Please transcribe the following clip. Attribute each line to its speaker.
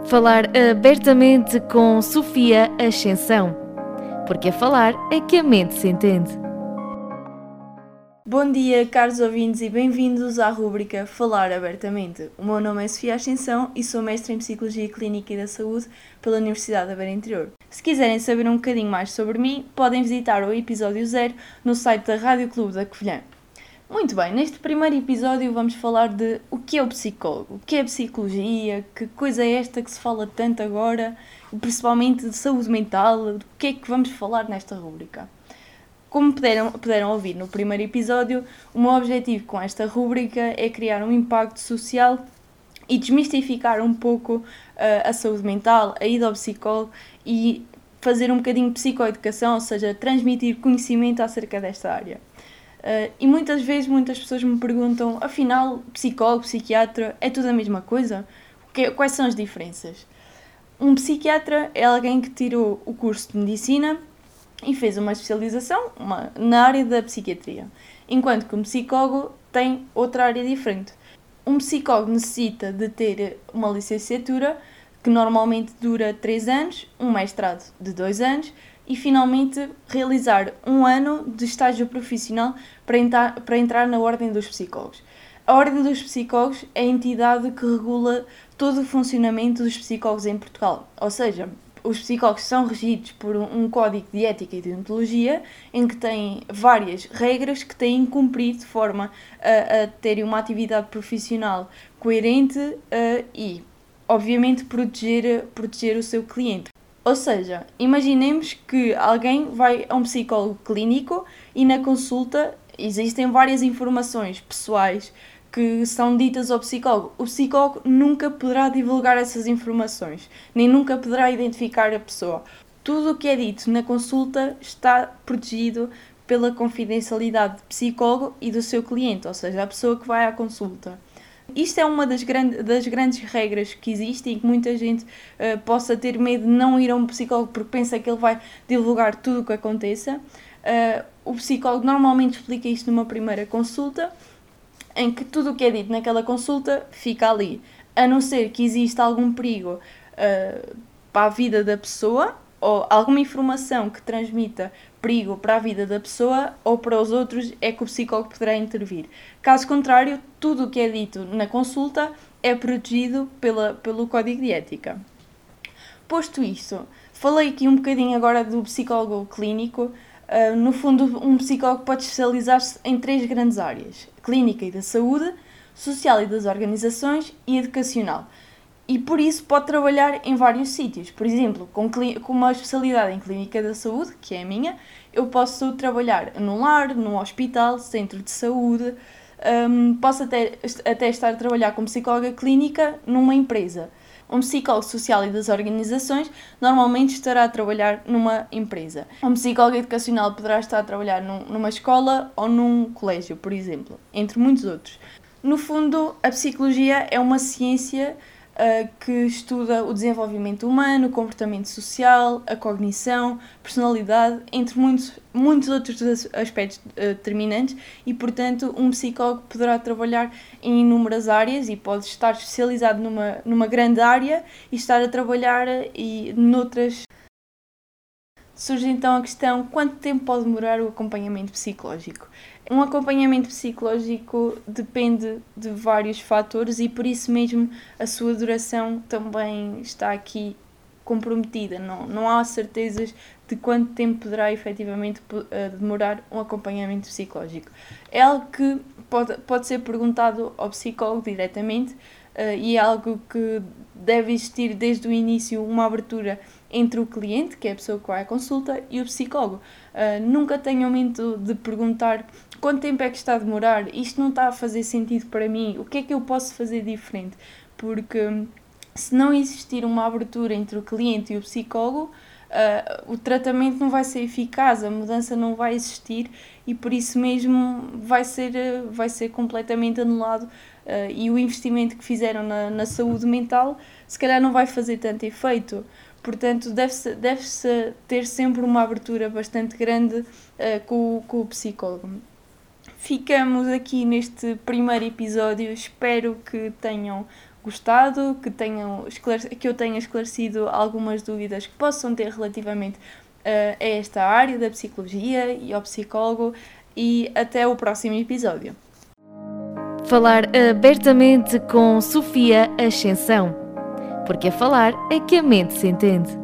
Speaker 1: Falar abertamente com Sofia Ascensão, porque a falar é que a mente se entende.
Speaker 2: Bom dia, caros ouvintes, e bem-vindos à rúbrica Falar Abertamente. O meu nome é Sofia Ascensão e sou mestre em Psicologia Clínica e da Saúde pela Universidade da Beira Interior. Se quiserem saber um bocadinho mais sobre mim, podem visitar o episódio 0 no site da Rádio Clube da Covilhã. Muito bem, neste primeiro episódio vamos falar de o que é o psicólogo, o que é a psicologia, que coisa é esta que se fala tanto agora, principalmente de saúde mental, do que é que vamos falar nesta rúbrica. Como puderam ouvir no primeiro episódio, o meu objetivo com esta rúbrica é criar um impacto social e desmistificar um pouco a saúde mental, a ida ao psicólogo e fazer um bocadinho de psicoeducação, ou seja, transmitir conhecimento acerca desta área. E muitas vezes muitas pessoas me perguntam, afinal, psicólogo, psiquiatra, é tudo a mesma coisa? Quais são as diferenças? Um psiquiatra é alguém que tirou o curso de medicina e fez uma especialização na área da psiquiatria, enquanto que um psicólogo tem outra área diferente. Um psicólogo necessita de ter uma licenciatura, que normalmente dura 3 anos, um mestrado de 2 anos, e finalmente realizar 1 ano de estágio profissional para entrar na Ordem dos Psicólogos. A Ordem dos Psicólogos é a entidade que regula todo o funcionamento dos psicólogos em Portugal, ou seja, os psicólogos são regidos por um código de ética e de deontologia em que têm várias regras que têm que cumprir de forma a terem uma atividade profissional coerente e, obviamente, proteger o seu cliente. Ou seja, imaginemos que alguém vai a um psicólogo clínico e na consulta existem várias informações pessoais que são ditas ao psicólogo. O psicólogo nunca poderá divulgar essas informações, nem nunca poderá identificar a pessoa. Tudo o que é dito na consulta está protegido pela confidencialidade do psicólogo e do seu cliente, ou seja, a pessoa que vai à consulta. Isto é uma das grandes regras que existem e que muita gente possa ter medo de não ir a um psicólogo porque pensa que ele vai divulgar tudo o que aconteça. O psicólogo normalmente explica isto numa primeira consulta, em que tudo o que é dito naquela consulta fica ali, a não ser que exista algum perigo para a vida da pessoa ou alguma informação que transmita perigo para a vida da pessoa ou para os outros, é que o psicólogo poderá intervir. Caso contrário, tudo o que é dito na consulta é protegido pelo Código de Ética. Posto isto, falei aqui um bocadinho agora do psicólogo clínico. No fundo, um psicólogo pode especializar-se em 3 grandes áreas: clínica e da saúde, social e das organizações e educacional. E por isso pode trabalhar em vários sítios. Por exemplo, com uma especialidade em clínica da saúde, que é a minha, eu posso trabalhar num lar, num hospital, centro de saúde, posso até estar a trabalhar como psicóloga clínica numa empresa. Um psicólogo social e das organizações normalmente estará a trabalhar numa empresa. Um psicólogo educacional poderá estar a trabalhar numa escola ou num colégio, por exemplo, entre muitos outros. No fundo, a psicologia é uma ciência que estuda o desenvolvimento humano, o comportamento social, a cognição, personalidade, entre muitos outros aspectos determinantes e, portanto, um psicólogo poderá trabalhar em inúmeras áreas e pode estar especializado numa grande área e estar a trabalhar noutras. Surge então a questão: quanto tempo pode demorar o acompanhamento psicológico? Um acompanhamento psicológico depende de vários fatores e por isso mesmo a sua duração também está aqui comprometida. Não há certezas de quanto tempo poderá efetivamente demorar um acompanhamento psicológico. É algo que pode ser perguntado ao psicólogo diretamente e é algo que deve existir desde o início uma abertura entre o cliente, que é a pessoa que vai à consulta, e o psicólogo. Nunca tenham medo de perguntar quanto tempo é que está a demorar, isto não está a fazer sentido para mim, o que é que eu posso fazer diferente? Porque se não existir uma abertura entre o cliente e o psicólogo, o tratamento não vai ser eficaz, a mudança não vai existir e por isso mesmo vai ser completamente anulado e o investimento que fizeram na saúde mental se calhar não vai fazer tanto efeito. Portanto, deve-se ter sempre uma abertura bastante grande com o psicólogo. Ficamos aqui neste primeiro episódio, espero que tenham gostado, que eu tenha esclarecido algumas dúvidas que possam ter relativamente a esta área da psicologia e ao psicólogo, e até o próximo episódio.
Speaker 1: Falar abertamente com Sofia Ascensão, porque a falar é que a mente se entende.